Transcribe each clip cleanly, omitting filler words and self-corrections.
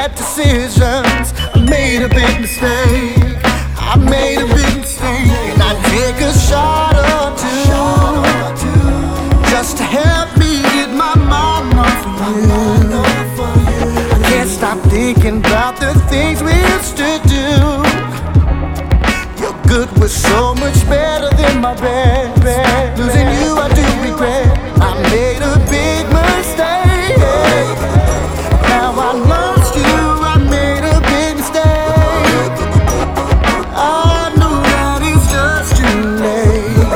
bad decisions. I made a big mistake. I made a big mistake. And I take a shot or two just to help me get my mind off of you. I can't stop thinking about the things we used to do. Your good was so much better than my bad. Losing you I do regret. I made a big mistake. Now I lost you, I made a big mistake. I know that it's just too late.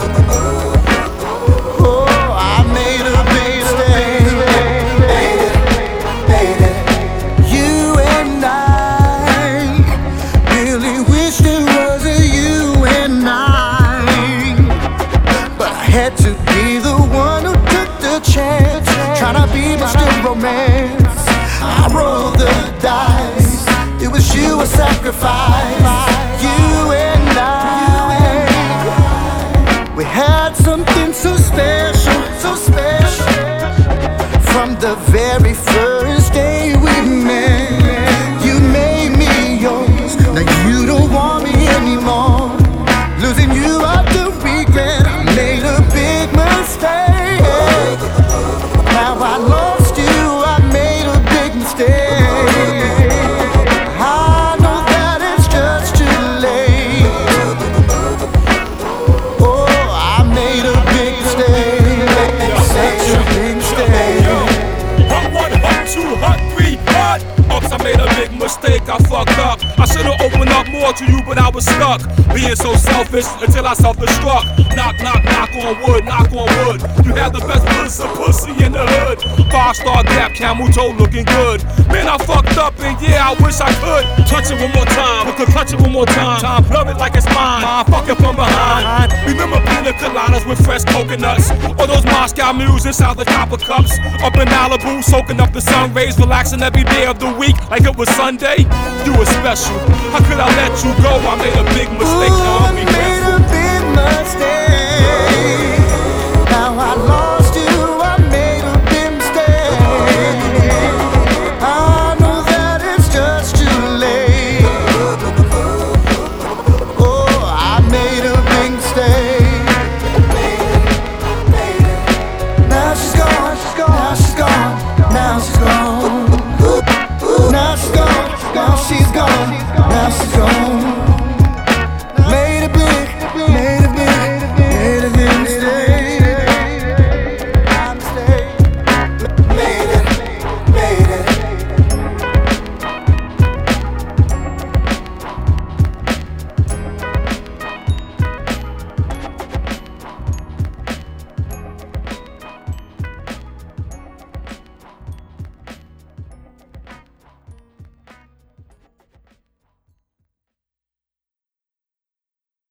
Oh, I made a big mistake. You and I really wish there was a you and I, but I had to be the one who took the chance, trying to be Mr. Romance. I rolled the dice, it was you I sacrificed. You and I, we had something so special, so special. From the very first day we met, you made me yours. Now you don't want me anymore. Losing you I do regret. I made a big mistake. Now I lost you, I made a big mistake. I know that it's just too late. Oh, I made a big mistake. Such a big mistake. Hot one, hot two, hot three, hot ups. I made a big mistake, I fucked up. I should've opened up more to you, but I was stuck being so selfish until I self-destruct. Knock, knock, knock on wood, knock on wood. You had the best pussy in the hood. 5-star Gap, camel toe looking good. Man, I fucked up and yeah, I wish I could touch it one more time. I could touch it one more time. Love it like it's mine. Fuck it from behind. Remember pina coladas with fresh coconuts, or those Moscow mules inside the copper cups. Up in Malibu, soaking up the sun rays, relaxing every day of the week like it was Sunday. You were special. How could I let you go? I made a big mistake. Now I'm made a big mistake.